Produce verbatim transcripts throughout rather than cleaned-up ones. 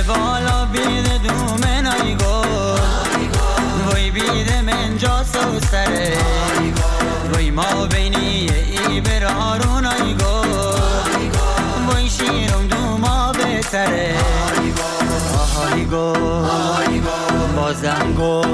بالا بیده دومن آیگو وی بیده من جاسو سره وی ما بینی ای برارون آیگو وی شیرم دوما بهتره آهایگو بازم گل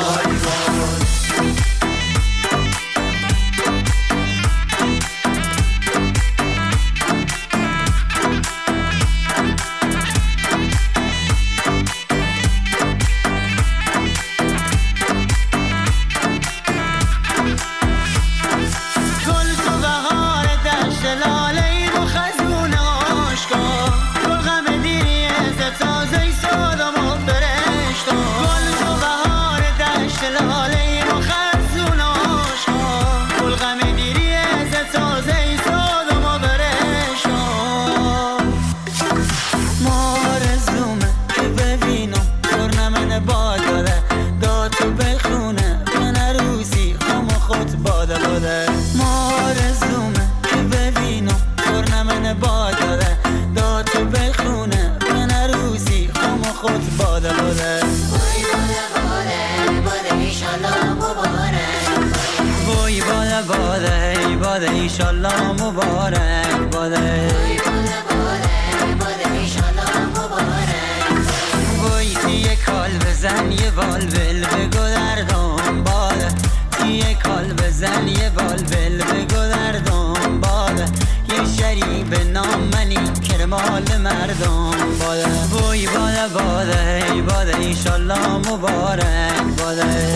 ایشالله مبارک باده وای تیه کال بزن یه والول بگو دردم باده تیه کال بزن یه والول بگو دردم باده یه شریب نام منی کرمال مردم باده وای باده باده ای باده ایشالله مبارک باده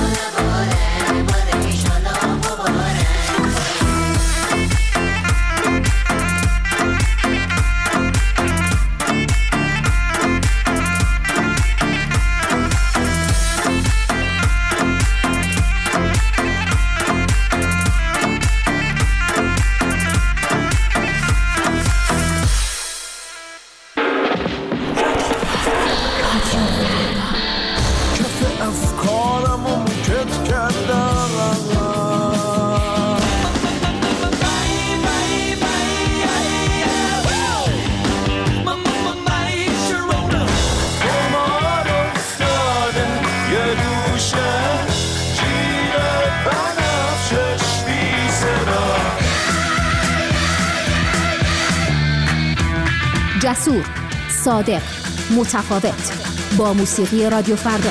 جسور، صادق، متفاوت با موسیقی رادیو فردا.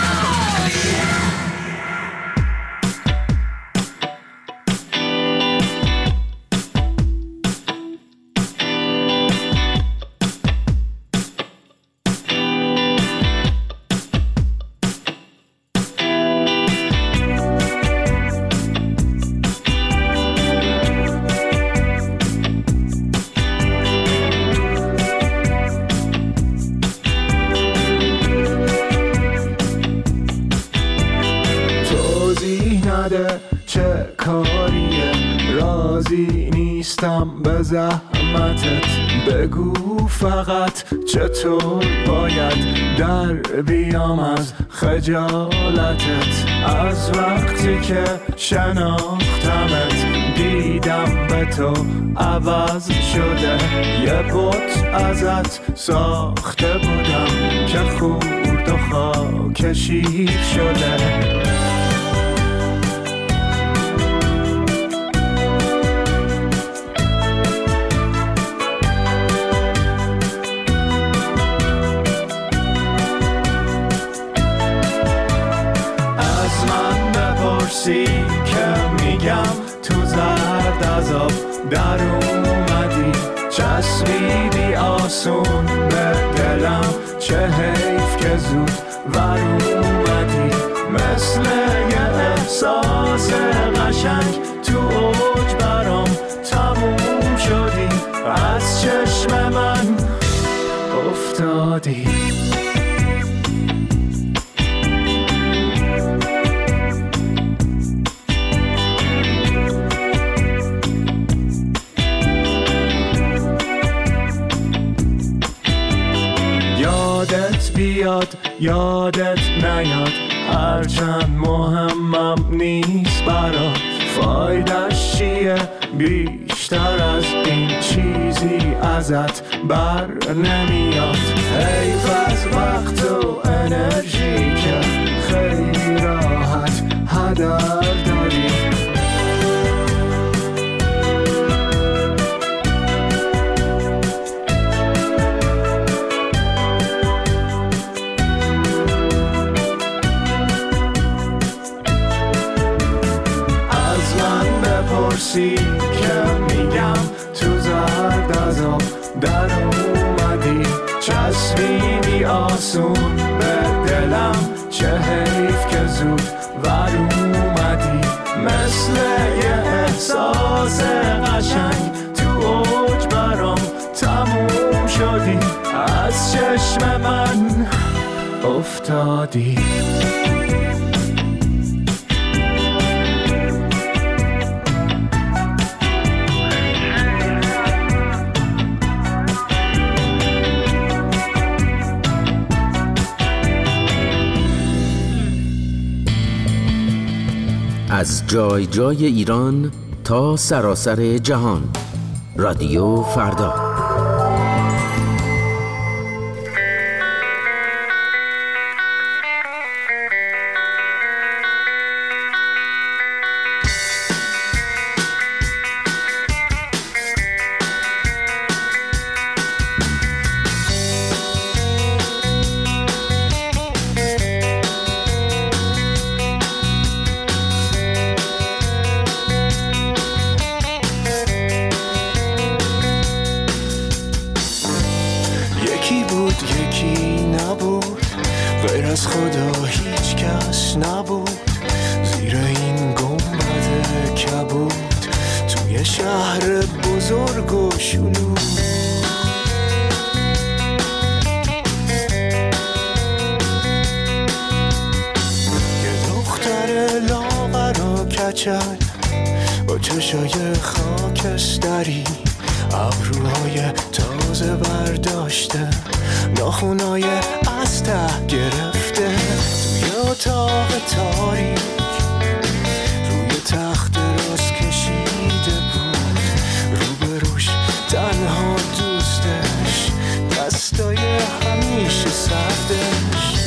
چه کاریه راضی نیستم به زحمتت بگو فقط چطور باید در بیام از خجالتت از وقتی که شناختمت دیدم به تو عوض شده یه بت ازت ساخته بودم که خورد و خاک شیر شده که میگم تو زرد عذاب در اومدی چسبیدی آسون به دلم چه حیف که زود ور اومدی مثل یه احساس قشنگ تو اوج برام تموم شدی از چشم من افتادی بیاد یادت نیاد هرچند مهمم نیست برات فایدش چیه بیشتر از این چیزی ازت بر نمیاد حیف حسی که میگم تو زرد از آب در اومدی، چسبیدی آسون به دلم، چه حیف که زود ور اومدی، مثل یه احساس قشنگ تو اوج برام تموم شدی، از چشم من افتادی. از جای جای ایران تا سراسر جهان، رادیو فردا. با چشای خاکستری، ابروهای تازه برداشته، ناخونای از ته گرفته، توی اتاق تاریک روی تخت راست کشیده بود، روبروش تنها دوستش، دستای همیشه سردش.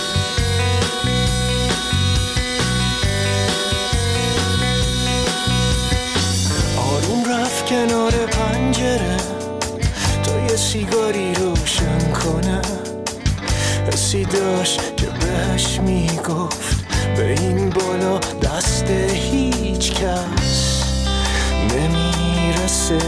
کنار پنجره تا یه سیگاری روشن کنه، حسی داشت که بهش میگفت به این بالا دست هیچ کس نمیرسه.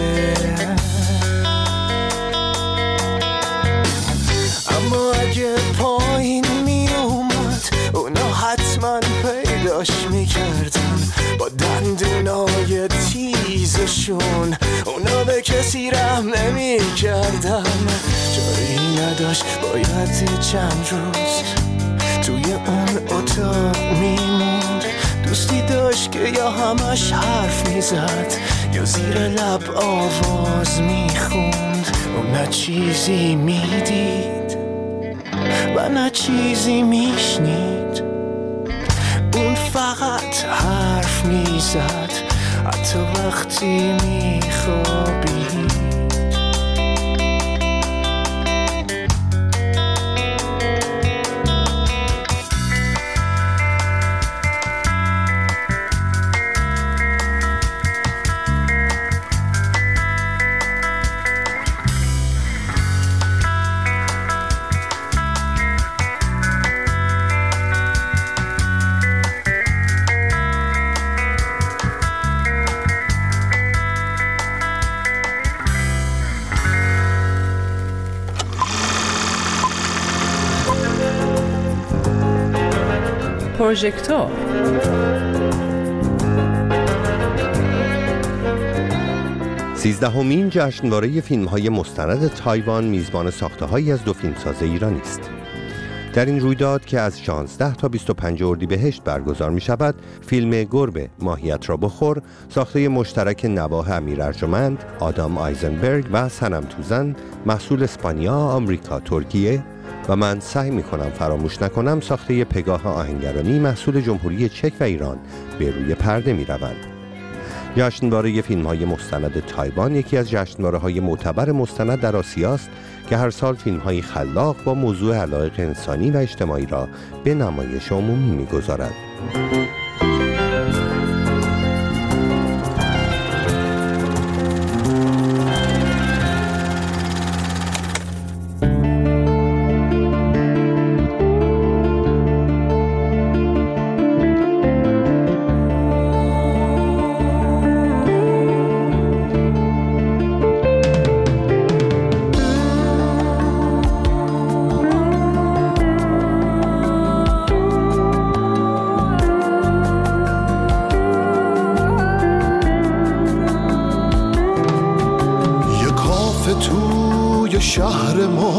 اما اگه پایین میومد اونا حتما پیداش میکردن، با دندونای تیزشون اونا به کسی رحم نمی کردن. جایی نداشت باید چند روز توی اون اتاق میموند، دوستی داشت که یا همش حرف میزد یا زیر لب آواز میخوند، اون نه چیزی میدید و نه چیزی میشنید، اون فقط حرف میزد حتی وقتی میخوابید. پروژکتور سیزدهمین جشنواره فیلم‌های مستند تایوان میزبان ساخته‌هایی از دو فیلمساز ایرانی است. در این رویداد که از شانزده تا بیست و پنج اردیبهشت برگزار می‌شود، فیلم گربه ماهیت را بخور، ساخته مشترک نواه امیر ارجمند، آدام آیزنبرگ و صنم توزن، محصول اسپانیا، آمریکا، ترکیه و من سعی می‌کنم فراموش نکنم ساخته پگاه آهنگرانی محصول جمهوری چک و ایران به روی پرده می‌روند. جشنواره فیلم‌های مستند تایوان یکی از جشنواره‌های معتبر مستند در آسیا است که هر سال فیلم‌های خلاق با موضوع علایق انسانی و اجتماعی را به نمایش عمومی می‌گذارد.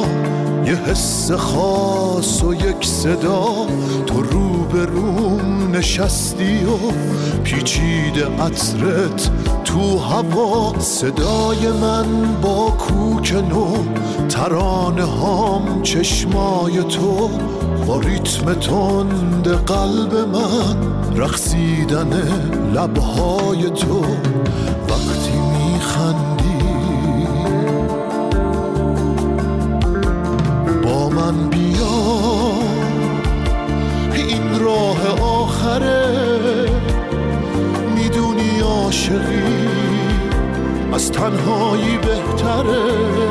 یه حس خاص و یک صدا، تو رو به روم نشستی و پیچیده عطرت تو هوا. صدای من با کوک نو، ترانه هام چشمای تو، با ریتم تند قلب من رقصیدن لبهای تو. وقتی میخندی با من بیا، این راه آخره، میدونی عاشقی از تنهایی بهتره.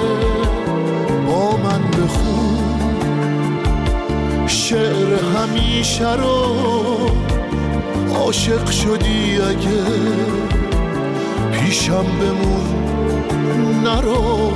با من بخون شعر همیشه رو، عاشق شدی اگه پیشم بمون نرو.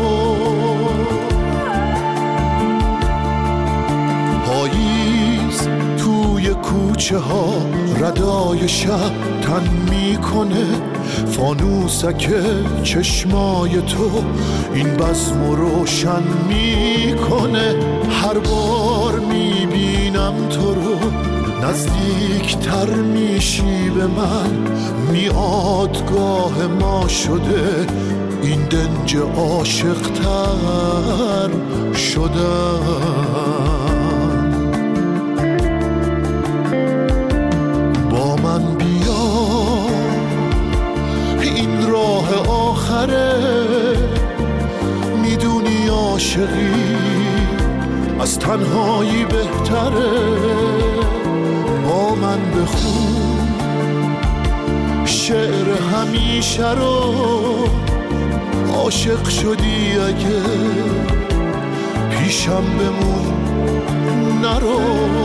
پاییز توی کوچه ها ردای شب تن میکنه، فانوسک چشمای تو این بزم رو روشن میکنه. هر بار میبینم تو رو نزدیکتر میشی به من، میادگاه ما شده این دنج عاشق‌تر شدم. با من بیا این راه آخره، میدونی عاشقی از تنهایی بهتره. با من بخون شعر همیشه رو، عاشق شدی اگه پیشم بمون نرو.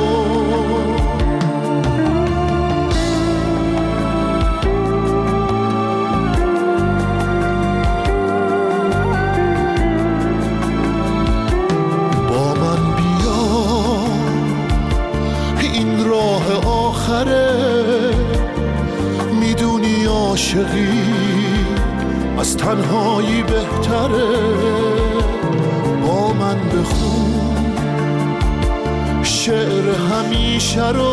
میدونی عاشقی از تنهایی بهتره. با من بخون شعر همیشه رو،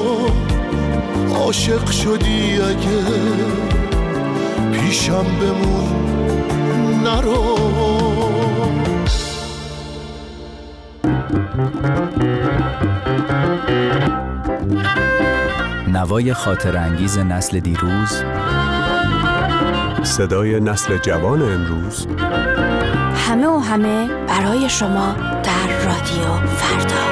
عاشق شدی اگه پیشم بمون نرو. نوای خاطر انگیز نسل دیروز، صدای نسل جوان امروز، همه و همه برای شما در رادیو فردا.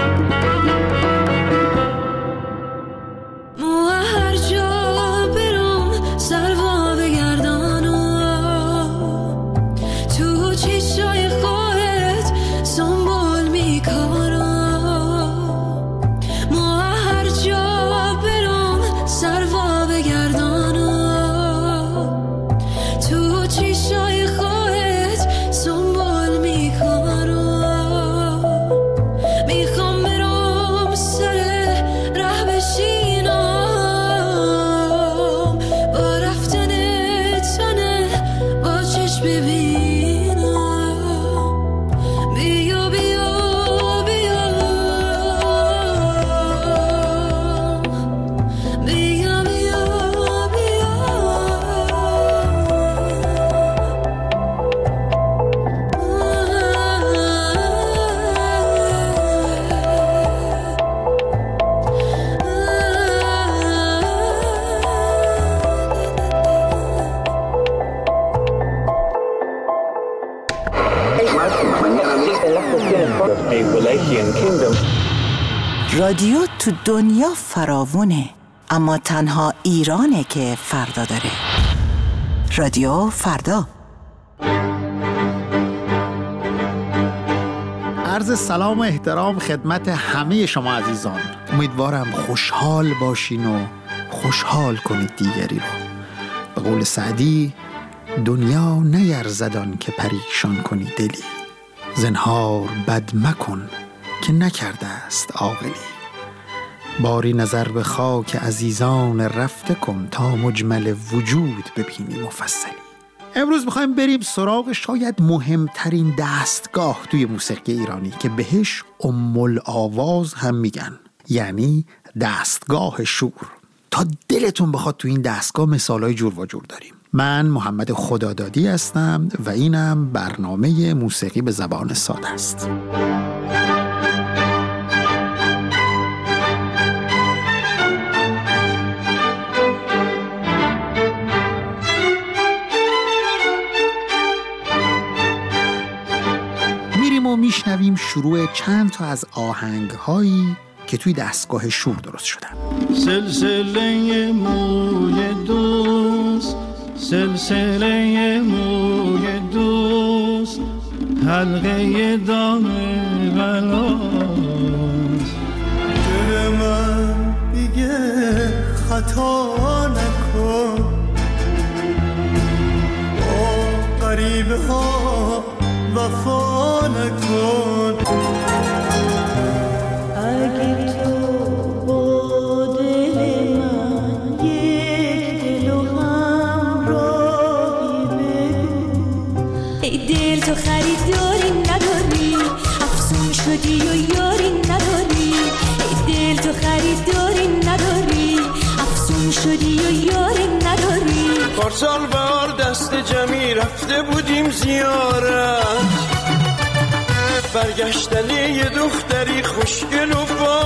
رادیو تو دنیا فراوونه، اما تنها ایرانه که فردا داره. رادیو فردا. عرض سلام و احترام خدمت همه شما عزیزان. امیدوارم خوشحال باشین و خوشحال کنید دیگری رو. به قول سعدی، دنیا نیرزدان که پریشان کنی دلی، زنهار بد مکن که نکرده است عاقلی. باری نظر به خاک عزیزان رفته کن، تا مجمل وجود ببینی مفصلی. امروز میخوایم بریم سراغ شاید مهمترین دستگاه توی موسیقی ایرانی که بهش ام الآواز هم میگن، یعنی دستگاه شور. تا دلتون بخواد تو این دستگاه مثالای جور و جور داریم. من محمد خدادادی هستم و اینم برنامه موسیقی به زبان ساده است. میریم و میشنویم شروع چند تا از آهنگ‌هایی که توی دستگاه شور درست شدن. سلسله موی دوست، سلسله موی دوست، حلقه دام بلاست. دل من دیگه خطا نکن، با غریبه ها وفا نکن. اگه تو با دل من یک دل و همراهی بگو. ای دل تو خریداری نداری، افسون شدی و یاری نداری. ای دل تو خریداری نداری، افسون شدی و یاری نداری. پارسال بار دست جمعی رفته بودیم زیارت، برگشتنی یه دختری خوشگل و با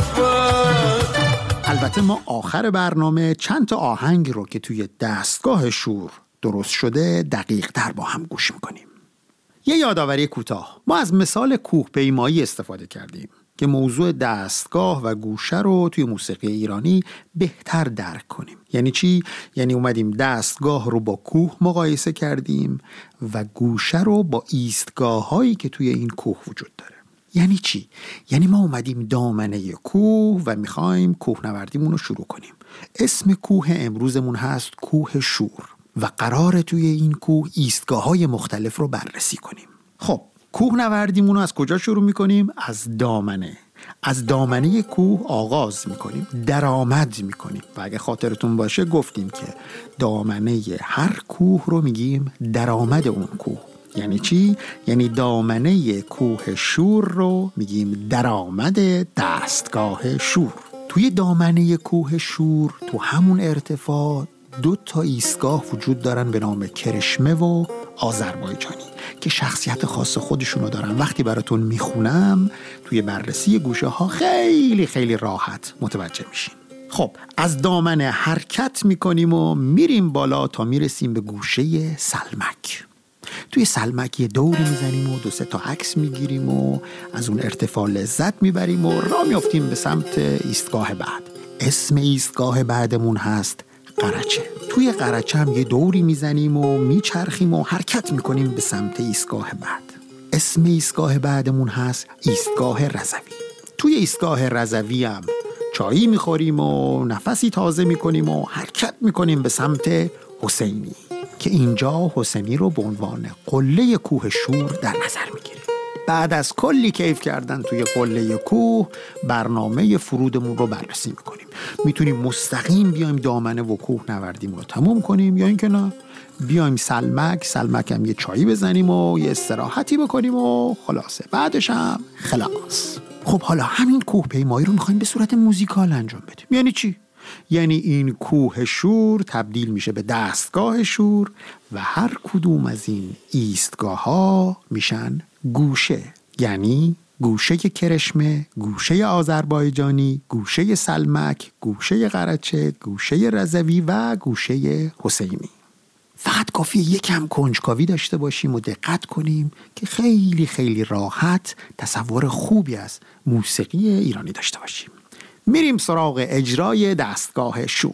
محبت. البته ما آخر برنامه چند تا آهنگ رو که توی دستگاه شور درست شده دقیق تر با هم گوش میکنیم. یه یادآوری کوتاه، ما از مثال کوه پیمایی استفاده کردیم که موضوع دستگاه و گوشه رو توی موسیقی ایرانی بهتر درک کنیم. یعنی چی؟ یعنی اومدیم دستگاه رو با کوه مقایسه کردیم و گوشه رو با ایستگاه هایی که توی این کوه وجود داره. یعنی چی؟ یعنی ما اومدیم دامنه کوه و میخوایم کوهنوردیمون رو شروع کنیم. اسم کوه امروزمون هست کوه شور و قراره توی این کوه ایستگاه های مختلف رو بررسی کنیم. خب کوهنوردیمون رو از کجا شروع میکنیم؟ از دامنه. از دامنه کوه آغاز میکنیم، درآمد میکنیم و اگه خاطرتون باشه گفتیم که دامنه هر کوه رو میگیم درآمد اون کوه. یعنی چی؟ یعنی دامنه کوه شور رو میگیم درآمد دستگاه شور. توی دامنه کوه شور تو همون ارتفاع دو تا ایستگاه وجود دارن به نام کرشمه و آذربایجانی که شخصیت خاص خودشونو دارن. وقتی براتون میخونم توی بررسی گوشه ها خیلی خیلی راحت متوجه میشین. خب از دامنه حرکت میکنیم و میریم بالا تا میرسیم به گوشه سلمک. توی سلمک یه دوری میزنیم و دو سه تا عکس میگیریم و از اون ارتفاع لذت میبریم و راه میافتیم به سمت ایستگاه بعد. اسم ایستگاه بعدمون هست قرچه. توی قرچه هم یه دوری میزنیم و میچرخیم و حرکت میکنیم به سمت ایستگاه بعد. اسم ایستگاه بعدمون هست ایستگاه رضوی. توی ایستگاه رضوی هم چایی میخوریم و نفسی تازه میکنیم و حرکت میکنیم به سمت حسینی که اینجا حسینی رو به عنوان قله کوه شور در نظر میگیریم. بعد از کلی کیف کردن توی قله کوه برنامه فرودمون رو بررسی میکنیم. میتونیم مستقیم بیایم دامنه و کوه نوردیم رو تموم کنیم یا اینکه نه بیایم سلمک سلمک هم یه چایی بزنیم و یه استراحتی بکنیم و خلاصه بعدش هم خلاص. خب حالا همین کوه پیمایی رو میخوایم به صورت موزیکال انجام بدیم. یعنی چی؟ یعنی این کوه شور تبدیل میشه به دستگاه شور و هر کدوم از این ایستگاه ها میشن گوشه. یعنی گوشه کرشمه، گوشه آذربایجانی، گوشه سلمک، گوشه قرچه، گوشه رضوی و گوشه حسینی. فقط کافیه یکم کنجکاوی داشته باشیم و دقت کنیم که خیلی خیلی راحت تصور خوبی از موسیقی ایرانی داشته باشیم. میریم سراغ اجرای دستگاه شور.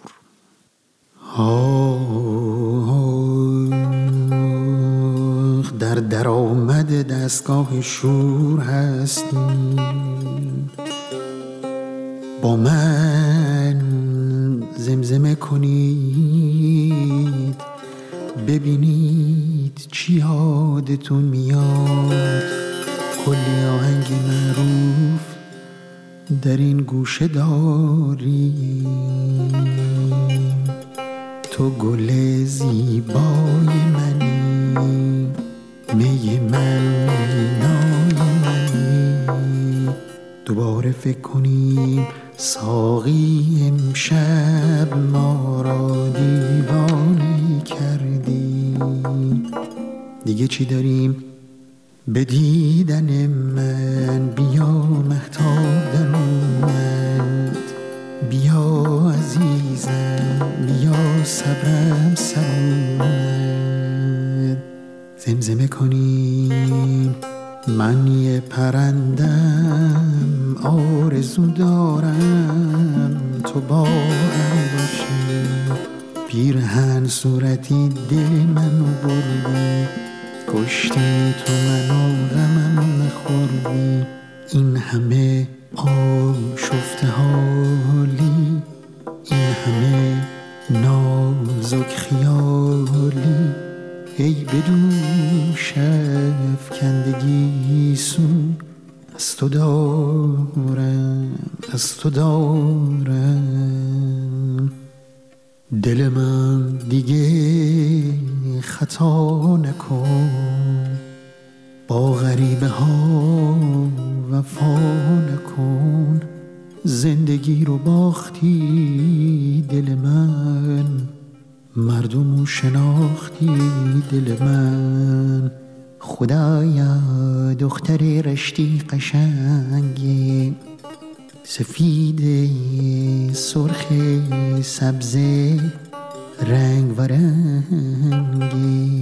آه در درآمد دستگاه شور هستی، با من زمزمه کنید ببینید چی یادتون میاد. کلی آهنگی معروف در این گوشه داریم، تو گل زیبای منی، می من مینای منی. دوباره فکر کنیم ساقی امشب ما را دیوانه کردی. دیگه چی داریم به دیدن من؟ بیا مهتاب در اومد، بیا عزیزم، بیا صبرم سر اومد. زمزمه کنیم من یه پرندم، آرزو دارم تو با هم باشی. پیرهن صورتی دل منو بردی، کشتی تو منو غمم نخوردی. این همه آشفته حالی، این همه نازک خیالی، ای بدوش افکندگی سو از تو دارم، از تو دارم. دل من دیگه خطا نکن، با غریبه ها وفا نکن. زندگی رو باختی دل من، مردمو شناختی دل من. خدایا دختر رشتی قشنگی، سفید سرخ سبز رنگ و رنگی.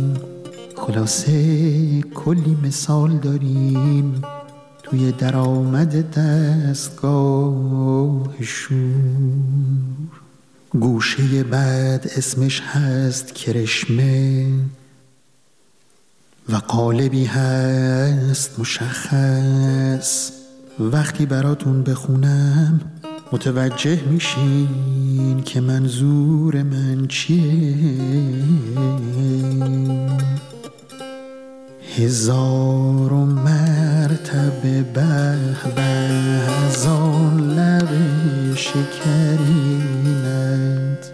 خلاصه کلی مثال داریم توی درآمد دستگاه شور. گوشه بعد اسمش هست کرشمه و قالبی هست مشخص. وقتی براتون بخونم متوجه میشین که منظور من چیه. هزار و مرتبه به به از آن لب شکرینت،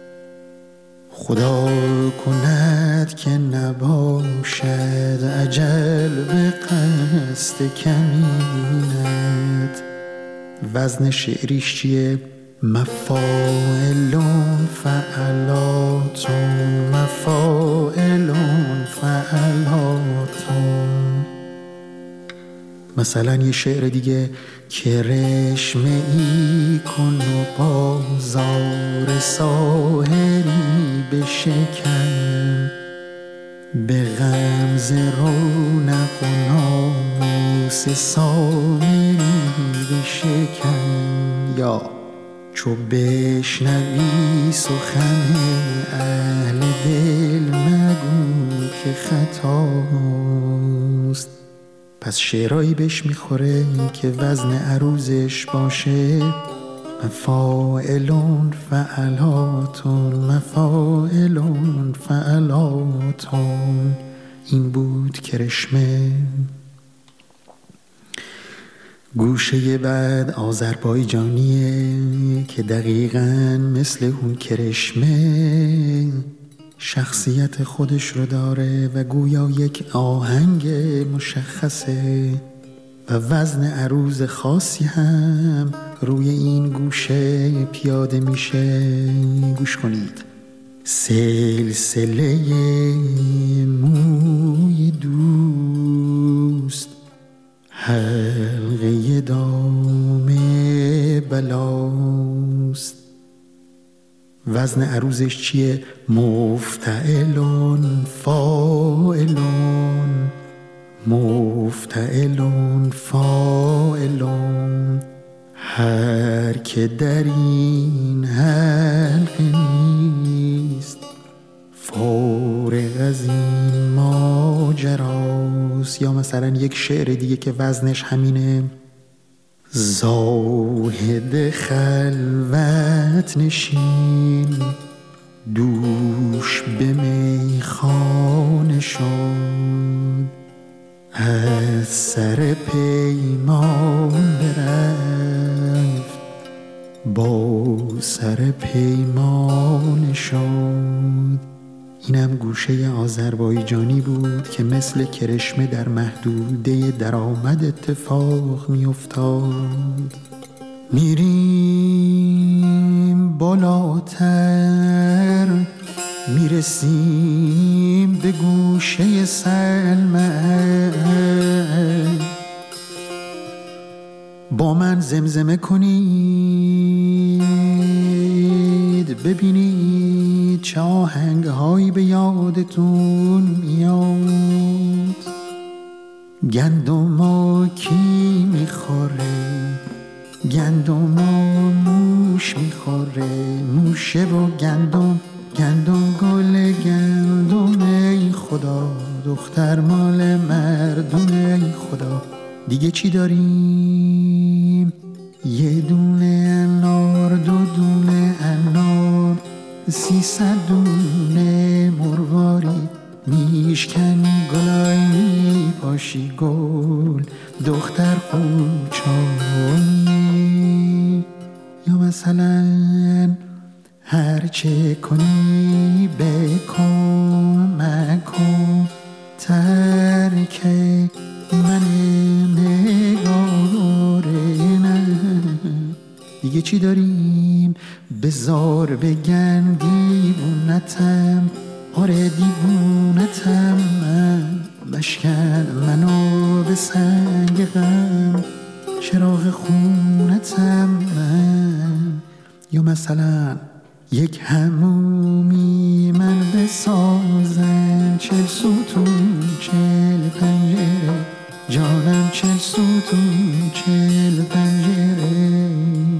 خدا کند که نباشد اجل به قصد کمینت. وزن شعریش چیه؟ مفاعلون فعلاتون، مفاعلون فعلاتون. مثلا یه شعر دیگه، کرشمه ای کن و بازار ساحری بشکن، به غمز رونق و ناموس سامری بشکن. یا چو بشنوی سخن اهل دل مگو که خطاست. پس شعرهایی بهش میخوره که وزن عروضش باشه مفاعلون فعلاتون، مفاعلون فعلاتون. این بود کرشمه. گوشه بعد آذربایجانیه که دقیقاً مثل اون کرشمه شخصیت خودش رو داره و گویا یک آهنگ مشخصه و وزن عروض خاصی هم روی این گوشه پیاده میشه. گوش کنید. سلسله موی دوست، حلقه دام بلاست. وزن عروضش چیه؟ مفتعلون فاعلون، مفتعلون فاعلون. هر که در این حلقه نیست فارغ از این ماجراست. یا مثلا یک شعر دیگه که وزنش همینه، زاهد خلوت نشین دوش به میخانه شد، از سر پیمان برفت با سر پیمان شاد. اینم گوشه آذربایجانی بود که مثل کرشمه در محدوده درآمد اتفاق می افتاد. میریم بالاتر، میرسیم به گوشه سلمک. با من زمزمه کنید ببینید چه آهنگهایی به یادتون میاد. گندم کی میخوره؟ گندم موش میخوره. موشه و گندم، گندم گل گندم. ای خدا دختر مال مردم. ای خدا دیگه چی داریم؟ یه دونه انار، دو دونه انار، سیصد دونه مرواری. میشکنی گلایی پاشی گل، دختر قوچانی. یا مثلا هرچه کنی بکن مکن، ترکه من نگاره. نه دیگه چی داریم؟ بزار بگن دیوونتم، آره دیوونتم من. بشکن منو به سنگ غم، چراغ خونتم من. یا مثلا یک همومی من بسازم، چل ستون چل پنجره، جانم چل ستون چل پنجره.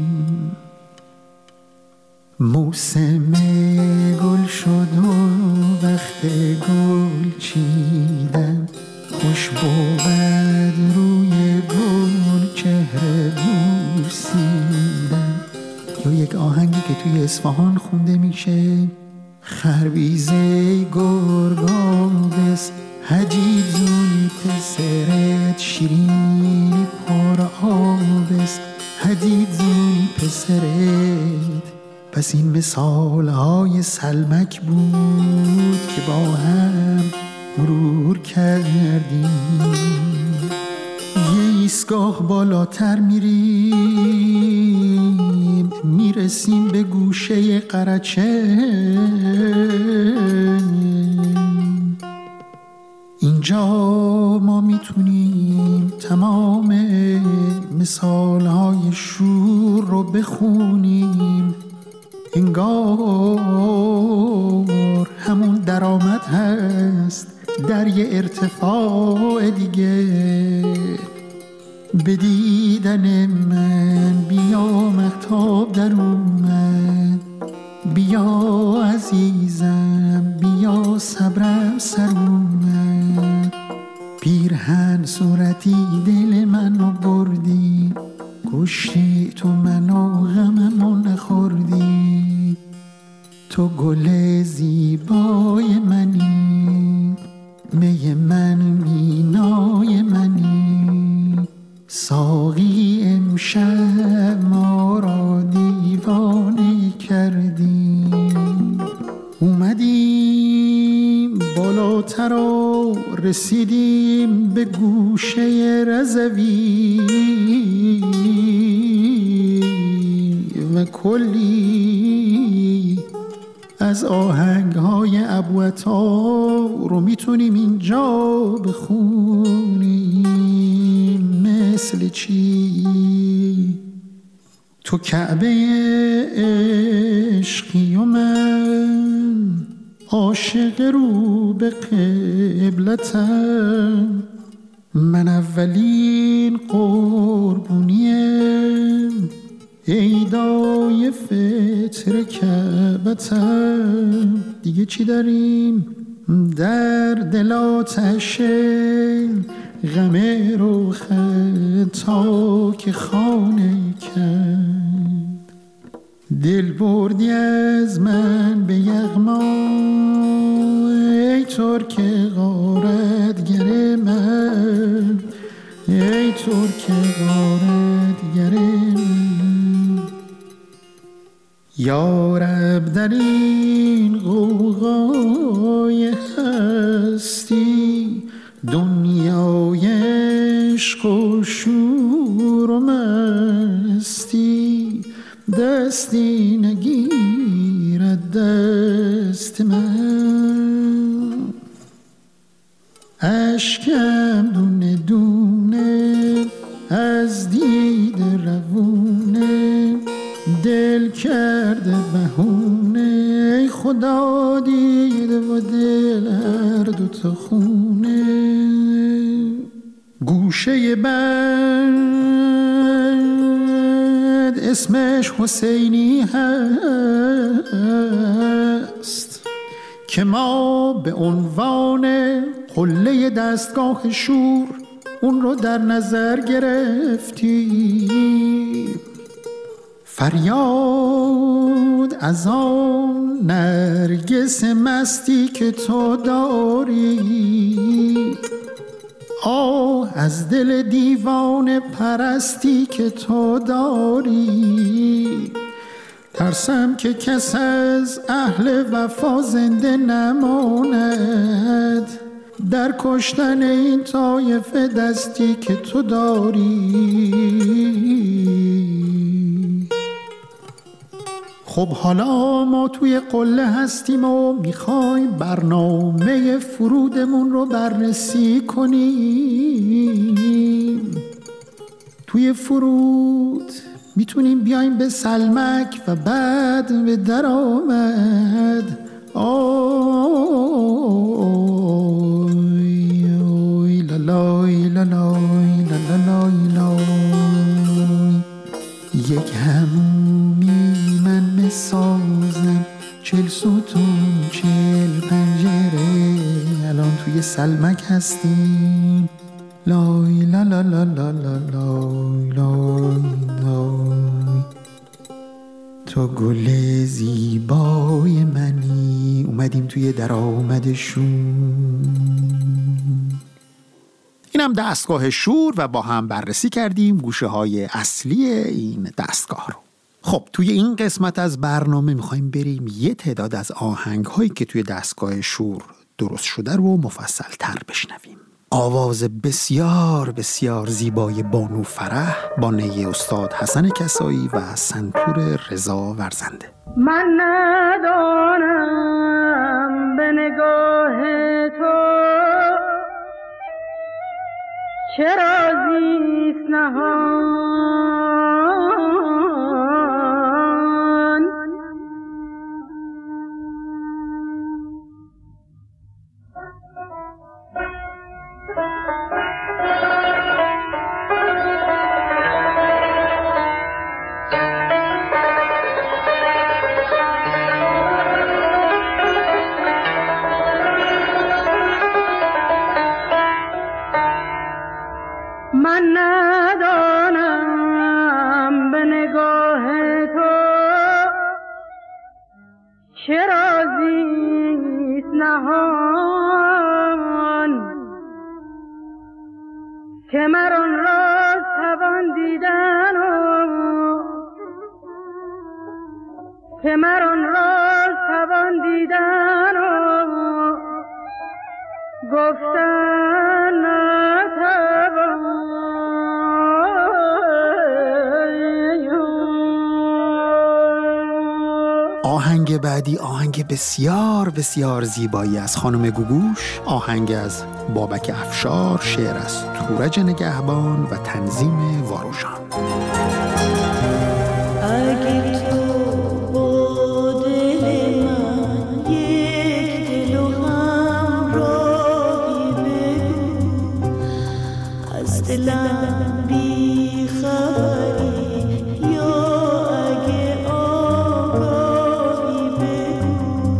موسم گل شد و وقت گل چیدم، خوش بود روی گل چهره بوسیدم. یا یک آهنگی که توی اصفهان خونده میشه: خربیزه گرگابس حجیب زونی پسرت، شیرینی پر آبس حدید زونی پسرت. پس این مثال های سلمک بود که با هم مرور کردیم. یه ایستگاه بالاتر میریم، میرسیم به گوشه قرچه. اینجا ما میتونیم تمام مثال های شور رو بخونیم. انگار همون درآمد هست در یه ارتفاع دیگه. به دیدن من بیا مهتاب در اومد، بیا عزیزم بیا صبرم سر اومد. پیرهن صورتی دل منو بردی، کشتی تو منو غممو نخوردی. تو گل زیبای منی، می من مینای منی. ساقی امشب ما را دیوانه کردی. اومدیم بالاتر و رسیدیم به گوشه رضوی و کلی از آهنگ‌های ابوعطا رو میتونیم اینجا بخونیم. مثل چی؟ تو کعبه عشقی و من عاشق رو به قبلتم. من اولین قربونیم، ایدای فطر کعبتم. دیگه چی داریم؟ در دل آتش غم روخت تا که خانه کرد. دل بردی از من به یغما، ای ترک غارتگر من، ای ترک غارتگر من. یا رب در این غوغای هستی دنیای عشق و شور و مستی دستی نگیرد دست من اشکم دونه دونه از دید روونه دل کرده بهونه ای خدا دیده و دل هر دو تا خونه گوشه بند اسمش حسینی هست که ما به عنوان قله دستگاه شور اون رو در نظر گرفتیم فریاد از آن نرگس مستی که تو داری آه از دل دیوان پرستی که تو داری ترسم که کس از اهل وفا زنده نماند در کشتن این طایفه دستی که تو داری. خب حالا ما توی قله هستیم و میخوایم برنامه فرودمون رو بررسی کنیم. توی فرود میتونیم بیایم به سلمک و بعد به درآمد. آی آی لالای لالای لالای لالای یک همومی من مسازم چل ستون چل پنجره. الان توی سلمک هستیم. لای لا لا لا لا لا لای لای لای تو گل زیبای منی. اومدیم توی درآمدشون. اینم دستگاه شور و با هم بررسی کردیم گوشه های اصلی این دستگاه رو. خب توی این قسمت از برنامه میخوایم بریم یه تعداد از آهنگ هایی که توی دستگاه شور درست شده رو مفصل تر بشنویم. آواز بسیار بسیار زیبای بانو فرح با نی استاد حسن کسایی و سنتور رضا ورزنده. من ندانم به نگاه تو چه رازیست نهان، من ندانم به نگاه تو چه رازیست نهان، که مر آن راز توان دیدن و که مر آن راز توان دیدن و گفتن نتوان. آهنگ بعدی آهنگ بسیار بسیار زیبایی از خانم گوگوش، آهنگ از بابک افشار، شعر از تورج نگهبان و تنظیم واروژان. اگه تو با دل من یک دل و همراهی بگو، از دلم بی خبری یا اگه آگاهی بگو،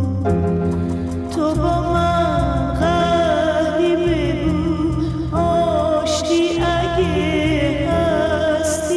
تو با من قهری بگو، آشتی اگه هست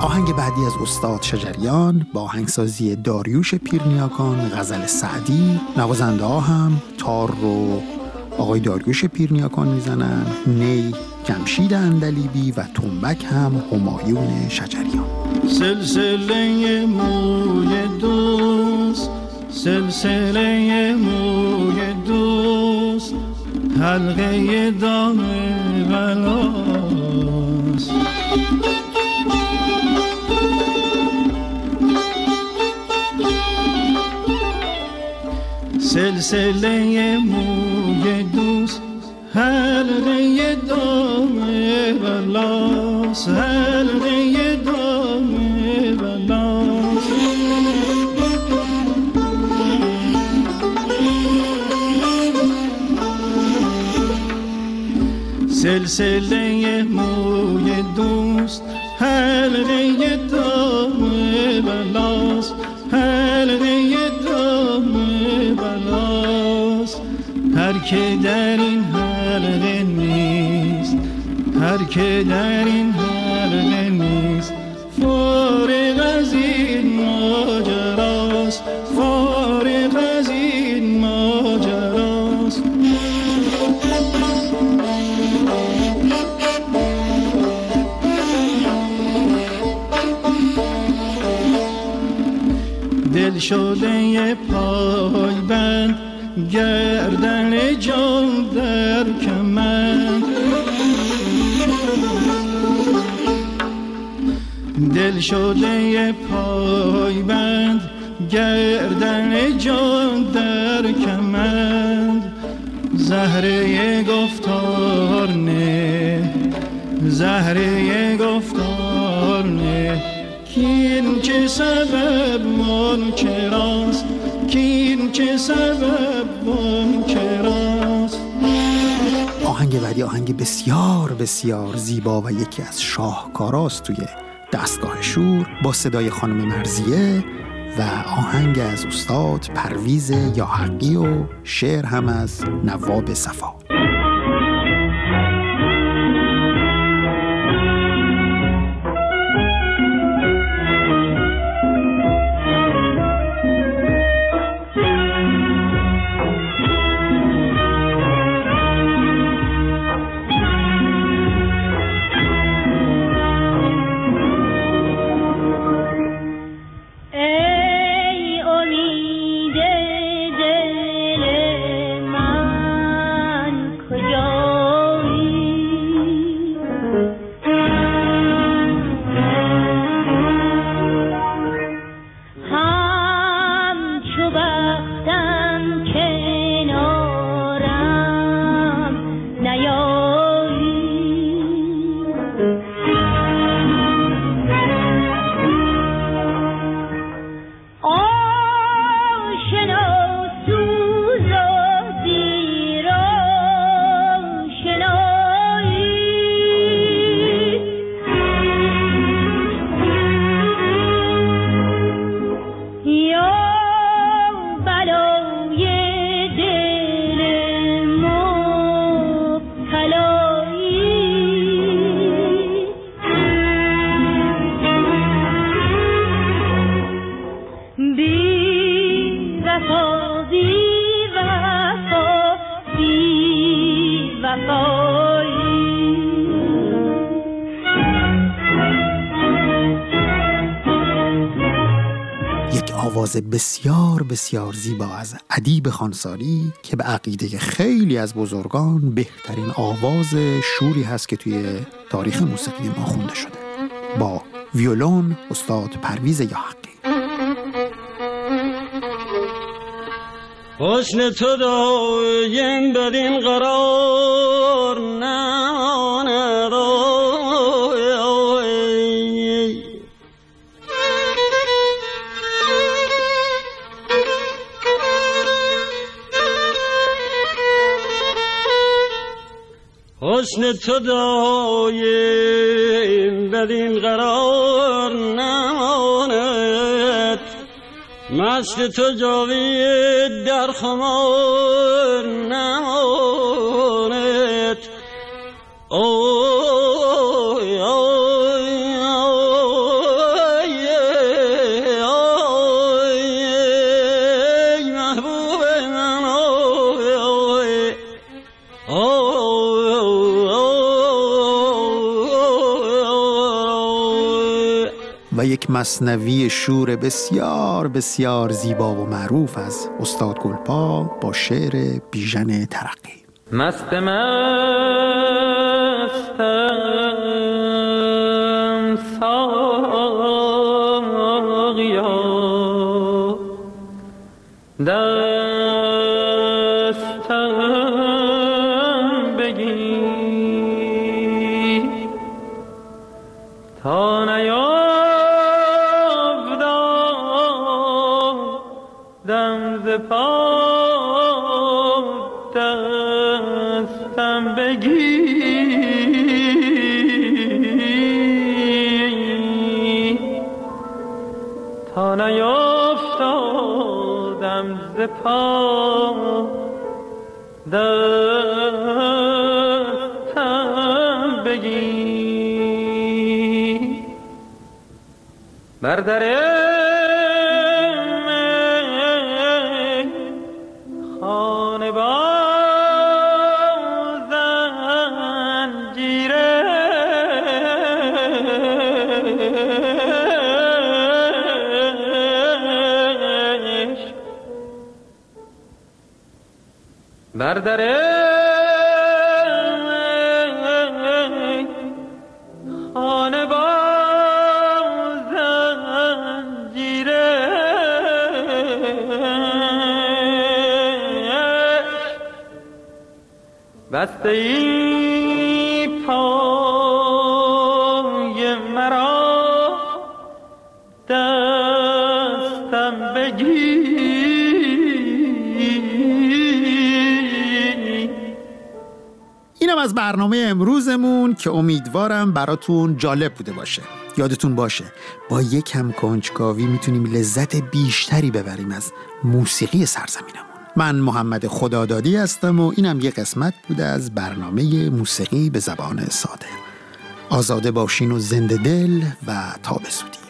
آهنگ بعدی از استاد شجریان با آهنگسازی داریوش پیرنیاکان، غزل سعدی. نوازنده ها هم تار رو آقای داریوش پیرنیاکان میزنن، نی جمشید اندلیبی و تنبک هم همایون شجریان. سلسله موی دوست، سلسله موی دوست، حلقه دام بلاست. سلسله موی دوست، حلقه دام بلاست، حلقه دام بلاست. سلسله موی دوست، حلقه دام بلاست، حلقه دام بلاست. هر که در این حلقه نیست، هر که در این حلقه نیست، فارغ از این ماجراست، فارغ از این ماجراست. دل شده پای بند، گردن جان در کمند. دل شده پای بند، گردن جان در کمند. زهره گفتار نه، زهره گفتار نه، کین چه سبب منکراست، کین چه سبب منکراست. آهنگ بعدی آهنگ بسیار بسیار زیبا و یکی از شاهکاراست توی دستگاه شور، با صدای خانم مرضیه و آهنگ از استاد پرویز یاحقی و شعر هم از نواب صفا. آواز بسیار بسیار زیبا از ادیب خانساری که به عقیده خیلی از بزرگان بهترین آواز شوری هست که توی تاریخ موسیقی ما خونده شده. با ویولون استاد پرویز یاحقی. حسن تو دایم بدین قرار نماند، حسن تو دایم بدین قرار نماند، مست تو جاوید در خمار نماند. اوی اوی اوی و یک مثنوی شور بسیار بسیار زیبا و معروف از استاد گلپا با شعر بیژن ترقی. مست مستم ساقیا دستم بگیر تا نیافتم ز پا دستم بگیر تا نیافتم ز پا دستم بگیر بر در خانه با زنجیره بر در خانه با زنجیره بسته ای پای مرا دستم بگیر. اینم از برنامه امروزمون که امیدوارم براتون جالب بوده باشه. یادتون باشه با یکم کنجکاوی میتونیم لذت بیشتری ببریم از موسیقی سرزمینمون. من محمد خدادادی هستم و اینم یک قسمت بوده از برنامه موسیقی به زبان ساده. آزاده باشین و زنده دل و تا به زودی.